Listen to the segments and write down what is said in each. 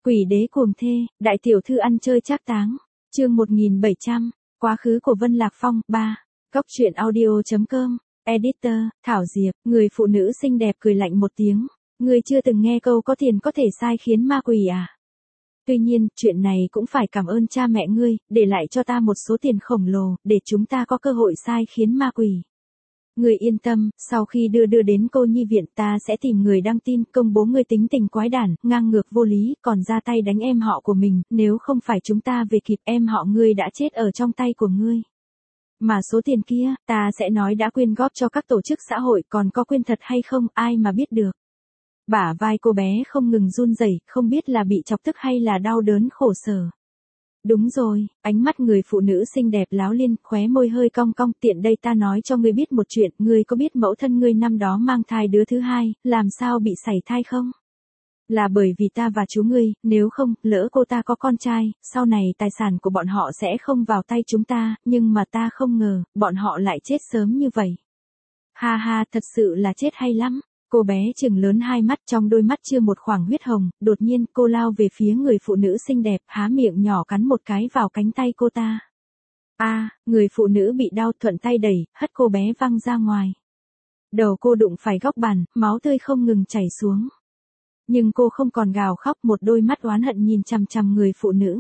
Quỷ đế cuồng thê, đại tiểu thư ăn chơi trác táng. Chương 1700, quá khứ của Vân Lạc Phong 3. Cốc truyện audio.com. Editor, Thảo Diệp, người phụ nữ xinh đẹp cười lạnh một tiếng. Ngươi chưa từng nghe câu có tiền có thể sai khiến ma quỷ à? Tuy nhiên, chuyện này cũng phải cảm ơn cha mẹ ngươi, để lại cho ta một số tiền khổng lồ, để chúng ta có cơ hội sai khiến ma quỷ. Ngươi yên tâm, sau khi đưa đến cô nhi viện ta sẽ tìm người đăng tin, công bố ngươi tính tình quái đản, ngang ngược vô lý, còn ra tay đánh em họ của mình, nếu không phải chúng ta về kịp em họ ngươi đã chết ở trong tay của ngươi. Mà số tiền kia, ta sẽ nói đã quyên góp cho các tổ chức xã hội, còn có quyên thật hay không, ai mà biết được. Bả vai cô bé không ngừng run rẩy, không biết là bị chọc tức hay là đau đớn khổ sở. Đúng rồi, ánh mắt người phụ nữ xinh đẹp láo liên, khóe môi hơi cong cong, tiện đây ta nói cho ngươi biết một chuyện, ngươi có biết mẫu thân ngươi năm đó mang thai đứa thứ hai, làm sao bị sảy thai không? Là bởi vì ta và chú ngươi, nếu không, lỡ cô ta có con trai, sau này tài sản của bọn họ sẽ không vào tay chúng ta, nhưng mà ta không ngờ, bọn họ lại chết sớm như vậy. Ha ha, thật sự là chết hay lắm. Cô bé trừng lớn hai mắt, trong đôi mắt chưa một khoảng huyết hồng, đột nhiên cô lao về phía người phụ nữ xinh đẹp, há miệng nhỏ cắn một cái vào cánh tay cô ta. Người phụ nữ bị đau thuận tay đẩy, hất cô bé văng ra ngoài. Đầu cô đụng phải góc bàn, máu tươi không ngừng chảy xuống. Nhưng cô không còn gào khóc, một đôi mắt oán hận nhìn chằm chằm người phụ nữ.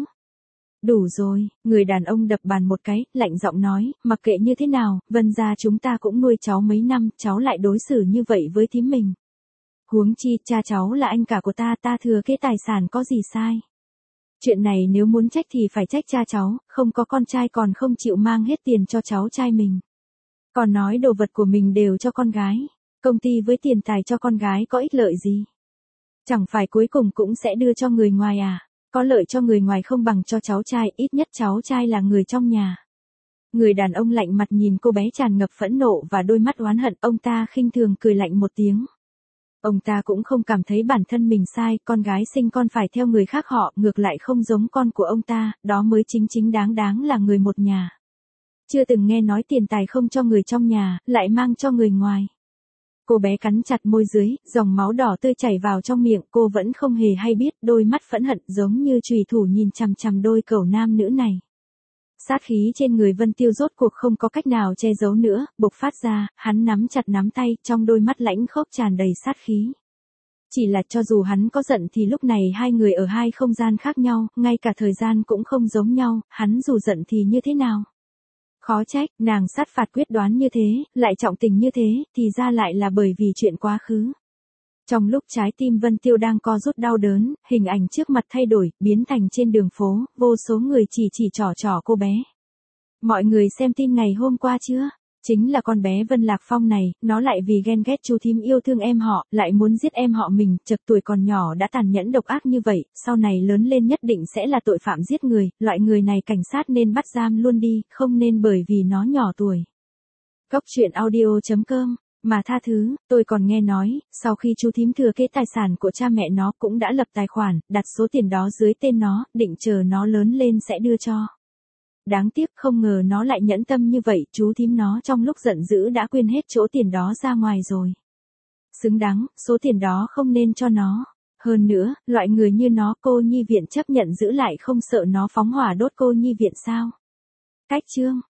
Đủ rồi, người đàn ông đập bàn một cái, lạnh giọng nói, mặc kệ như thế nào, Vân gia chúng ta cũng nuôi cháu mấy năm, cháu lại đối xử như vậy với thím mình. Huống chi, cha cháu là anh cả của ta, ta thừa kế tài sản có gì sai. Chuyện này nếu muốn trách thì phải trách cha cháu, không có con trai còn không chịu mang hết tiền cho cháu trai mình. Còn nói đồ vật của mình đều cho con gái, công ty với tiền tài cho con gái có ích lợi gì. Chẳng phải cuối cùng cũng sẽ đưa cho người ngoài à? Có lợi cho người ngoài không bằng cho cháu trai, ít nhất cháu trai là người trong nhà. Người đàn ông lạnh mặt nhìn cô bé tràn ngập phẫn nộ và đôi mắt oán hận, ông ta khinh thường cười lạnh một tiếng. Ông ta cũng không cảm thấy bản thân mình sai, con gái sinh con phải theo người khác họ, ngược lại không giống con của ông ta, đó mới chính đáng là người một nhà. Chưa từng nghe nói tiền tài không cho người trong nhà, lại mang cho người ngoài. Cô bé cắn chặt môi dưới, dòng máu đỏ tươi chảy vào trong miệng, cô vẫn không hề hay biết, đôi mắt phẫn hận giống như chùy thủ nhìn chằm chằm đôi cẩu nam nữ này. Sát khí trên người Vân Tiêu rốt cuộc không có cách nào che giấu nữa, bộc phát ra, hắn nắm chặt nắm tay, trong đôi mắt lãnh khốc tràn đầy sát khí. Chỉ là cho dù hắn có giận thì lúc này hai người ở hai không gian khác nhau, ngay cả thời gian cũng không giống nhau, hắn dù giận thì như thế nào? Khó trách, nàng sát phạt quyết đoán như thế, lại trọng tình như thế, thì ra lại là bởi vì chuyện quá khứ. Trong lúc trái tim Vân Tiêu đang co rút đau đớn, hình ảnh trước mặt thay đổi, biến thành trên đường phố, vô số người chỉ trỏ cô bé. Mọi người xem tin ngày hôm qua chưa? Chính là con bé Vân Lạc Phong này, nó lại vì ghen ghét chú thím yêu thương em họ, lại muốn giết em họ mình, chật tuổi còn nhỏ đã tàn nhẫn độc ác như vậy, sau này lớn lên nhất định sẽ là tội phạm giết người, loại người này cảnh sát nên bắt giam luôn đi, không nên bởi vì nó nhỏ tuổi. Cốc truyện audio.com. Mà tha thứ, tôi còn nghe nói, sau khi chú thím thừa kế tài sản của cha mẹ nó cũng đã lập tài khoản, đặt số tiền đó dưới tên nó, định chờ nó lớn lên sẽ đưa cho. Đáng tiếc không ngờ nó lại nhẫn tâm như vậy, chú thím nó trong lúc giận dữ đã quyên hết chỗ tiền đó ra ngoài rồi. Xứng đáng, số tiền đó không nên cho nó. Hơn nữa, loại người như nó cô nhi viện chấp nhận giữ lại không sợ nó phóng hỏa đốt cô nhi viện sao? Cách chương.